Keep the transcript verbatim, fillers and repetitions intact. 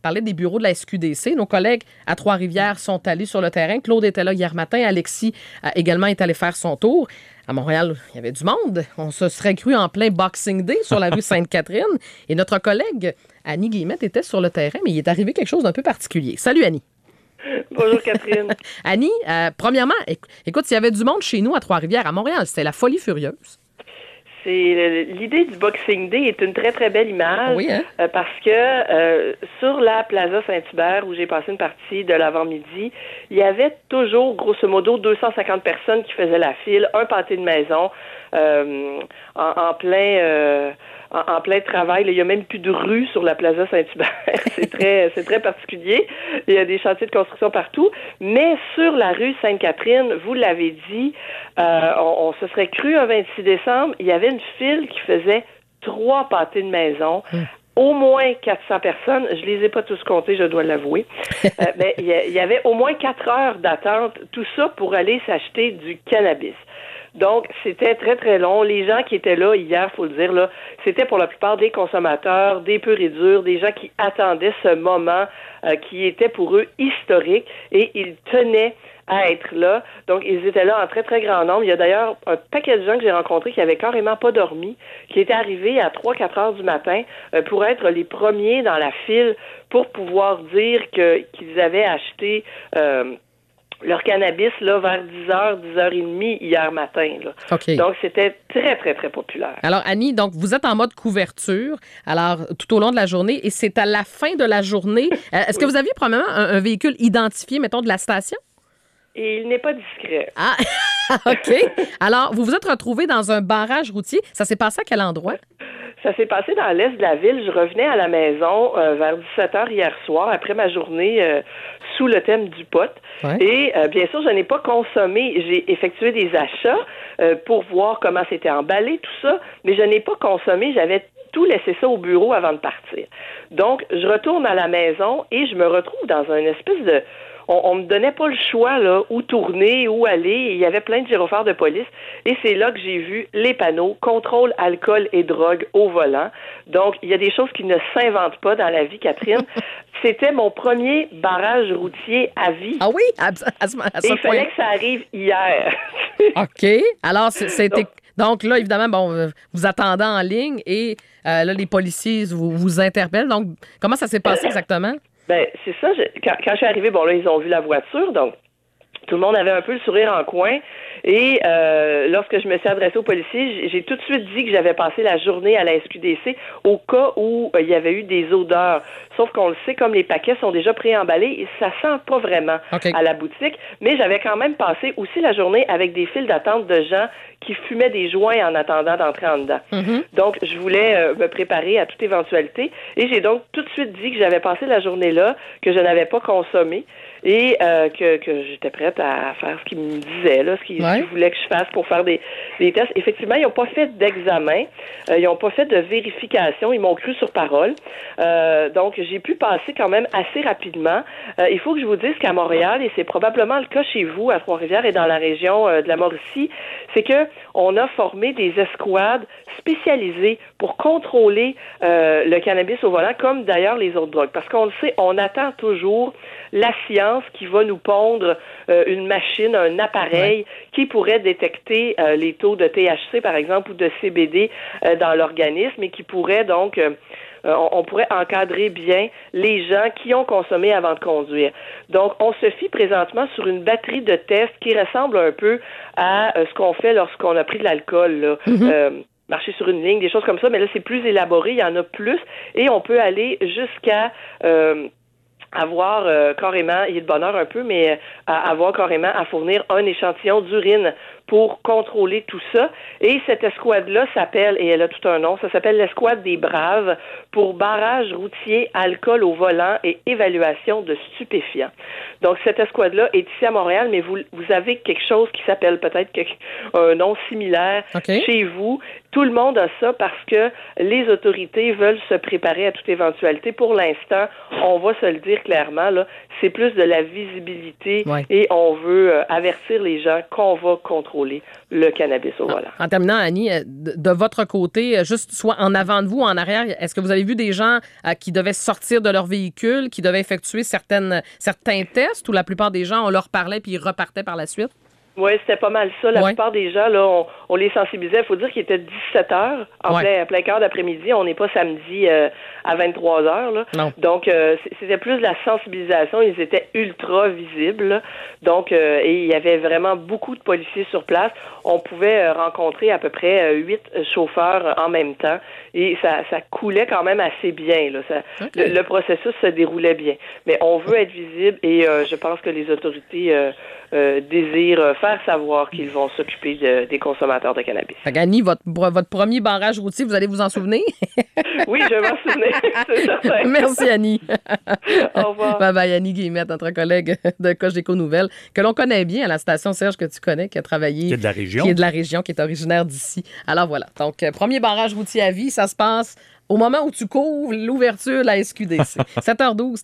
parlais des bureaux de la S Q D C. Nos collègues à Trois-Rivières sont allés sur le terrain. Claude était là hier matin. Alexis a également est allé faire son tour. À Montréal, il y avait du monde. On se serait cru en plein Boxing Day sur la rue Sainte-Catherine. Et notre collègue Annie Guillemette était sur le terrain, mais il est arrivé quelque chose d'un peu particulier. Salut, Annie. Bonjour, Catherine. Annie, euh, premièrement, écoute, il y avait du monde chez nous à Trois-Rivières, à Montréal. C'était la folie furieuse. C'est l'idée du Boxing Day est une très, très belle image oui, hein? euh, parce que euh, sur la Plaza Saint-Hubert, où j'ai passé une partie de l'avant-midi, il y avait toujours, grosso modo, deux cent cinquante personnes qui faisaient la file, un pâté de maison, euh, en, en plein... Euh, En, en plein travail. Là, il n'y a même plus de rue sur la Plaza Saint-Hubert. c'est très c'est très particulier. Il y a des chantiers de construction partout. Mais sur la rue Sainte-Catherine, vous l'avez dit, euh, on, on se serait cru un vingt-six décembre, il y avait une file qui faisait trois pâtés de maison. Mmh. Au moins quatre cents personnes. Je les ai pas tous comptés, je dois l'avouer. euh, mais il y, y avait au moins quatre heures d'attente. Tout ça pour aller s'acheter du cannabis. Donc, c'était très, très long. Les gens qui étaient là hier, faut le dire, là, c'était pour la plupart des consommateurs, des purs et durs, des gens qui attendaient ce moment euh, qui était pour eux historique et ils tenaient à être là. Donc, ils étaient là en très, très grand nombre. Il y a d'ailleurs un paquet de gens que j'ai rencontrés qui avaient carrément pas dormi, qui étaient arrivés à trois quatre heures du matin euh, pour être les premiers dans la file pour pouvoir dire que qu'ils avaient acheté euh, leur cannabis là vers dix heures, dix heures trente hier matin. Là. Okay. Donc, c'était très, très, très populaire. Alors, Annie, donc vous êtes en mode couverture, alors tout au long de la journée, et c'est à la fin de la journée. Est-ce que vous aviez probablement un, un véhicule identifié, mettons, de la station? Et il n'est pas discret. Ah, OK. Alors, vous vous êtes retrouvé dans un barrage routier. Ça s'est passé à quel endroit? Ça s'est passé dans l'est de la ville. Je revenais à la maison euh, vers dix-sept heures hier soir, après ma journée euh, sous le thème du pot. Ouais. Et euh, bien sûr, je n'ai pas consommé. J'ai effectué des achats euh, pour voir comment c'était emballé, tout ça, mais je n'ai pas consommé. J'avais tout laissé ça au bureau avant de partir. Donc, je retourne à la maison et je me retrouve dans une espèce de... On, on me donnait pas le choix, là, où tourner, où aller. Il y avait plein de gyrophares de police. Et c'est là que j'ai vu les panneaux « Contrôle, alcool et drogue au volant ». Donc, il y a des choses qui ne s'inventent pas dans la vie, Catherine. C'était mon premier barrage routier à vie. Ah oui? À, à, à ce et il point. fallait que ça arrive hier. OK. Alors, c'était... Donc là, évidemment, bon, vous attendez en ligne et euh, là, les policiers vous, vous interpellent. Donc, comment ça s'est passé exactement? Ben, c'est ça. Je, quand, quand je suis arrivée, bon, là, ils ont vu la voiture, donc tout le monde avait un peu le sourire en coin. Et euh, lorsque je me suis adressée aux policiers, j'ai, j'ai tout de suite dit que j'avais passé la journée à la S Q D C au cas où euh, il y avait eu des odeurs. Sauf qu'on le sait, comme les paquets sont déjà pré-emballés, ça sent pas vraiment okay. à la boutique. Mais j'avais quand même passé aussi la journée avec des files d'attente de gens qui fumaient des joints en attendant d'entrer en dedans. Mm-hmm. Donc, je voulais euh, me préparer à toute éventualité. Et j'ai donc tout de suite dit que j'avais passé la journée là, que je n'avais pas consommé et euh, que, que j'étais prête à faire ce qu'ils me disaient, là, ce qu'ils, ouais. ce qu'ils voulaient que je fasse pour faire des, des tests. Effectivement, ils n'ont pas fait d'examen, euh, ils n'ont pas fait de vérification, ils m'ont cru sur parole. Euh, donc, j'ai pu passer quand même assez rapidement. Euh, il faut que je vous dise qu'à Montréal, et c'est probablement le cas chez vous, à Trois-Rivières et dans la région euh, de la Mauricie, c'est que on a formé des escouades spécialisées pour contrôler euh, le cannabis au volant, comme d'ailleurs les autres drogues. Parce qu'on le sait, on attend toujours la science qui va nous pondre euh, une machine, un appareil ouais. qui pourrait détecter euh, les taux de T H C, par exemple, ou de C B D euh, dans l'organisme et qui pourrait donc... Euh, on pourrait encadrer bien les gens qui ont consommé avant de conduire. Donc, on se fie présentement sur une batterie de tests qui ressemble un peu à euh, ce qu'on fait lorsqu'on a pris de l'alcool, là. Mm-hmm. Euh, marcher sur une ligne, des choses comme ça, mais là, c'est plus élaboré, il y en a plus, et on peut aller jusqu'à... Euh, avoir euh, carrément, il y a de bonheur un peu, mais euh, à avoir carrément à fournir un échantillon d'urine pour contrôler tout ça. Et cette escouade-là s'appelle, et elle a tout un nom, ça s'appelle l'escouade des Braves pour barrage routier, alcool au volant et évaluation de stupéfiants. Donc, cette escouade-là est ici à Montréal, mais vous, vous avez quelque chose qui s'appelle peut-être quelque, un nom similaire okay. chez vous. Tout le monde a ça parce que les autorités veulent se préparer à toute éventualité. Pour l'instant, on va se le dire clairement, là, c'est plus de la visibilité ouais. et on veut euh, avertir les gens qu'on va contrôler contrôler le cannabis au volant. En terminant, Annie, de, de votre côté, juste soit en avant de vous, en arrière, est-ce que vous avez vu des gens euh, qui devaient sortir de leur véhicule, qui devaient effectuer certaines, certains tests, ou la plupart des gens, on leur parlait puis ils repartaient par la suite? Oui, c'était pas mal ça. La ouais. plupart des gens, là, on, on les sensibilisait. Il faut dire qu'il était dix-sept heures, en ouais. plein, plein quart d'après-midi. On n'est pas samedi euh, à vingt-trois heures. Là. Non. Donc, euh, c'était plus de la sensibilisation. Ils étaient ultra visibles. Là. Donc, euh, et il y avait vraiment beaucoup de policiers sur place. On pouvait euh, rencontrer à peu près huit euh, chauffeurs en même temps. Et ça, ça coulait quand même assez bien. Là. Ça, okay. le, le processus se déroulait bien. Mais on veut être visible et euh, je pense que les autorités euh, euh, désirent faire savoir qu'ils vont s'occuper de, des consommateurs de cannabis. Fait qu'Annie, votre, votre premier barrage routier, vous allez vous en souvenir? Oui, je vais m'en souvenir, c'est certain. Merci, Annie. Au revoir. Bye-bye, Annie Guillemette, notre collègue de Cogeco Nouvelles, que l'on connaît bien à la station Serge, que tu connais, qui a travaillé... Qui est de la région. Qui est de la région, qui est originaire d'ici. Alors voilà. Donc, premier barrage routier à vie, ça se passe au moment où tu couvres l'ouverture de la S Q D C. sept heures douze.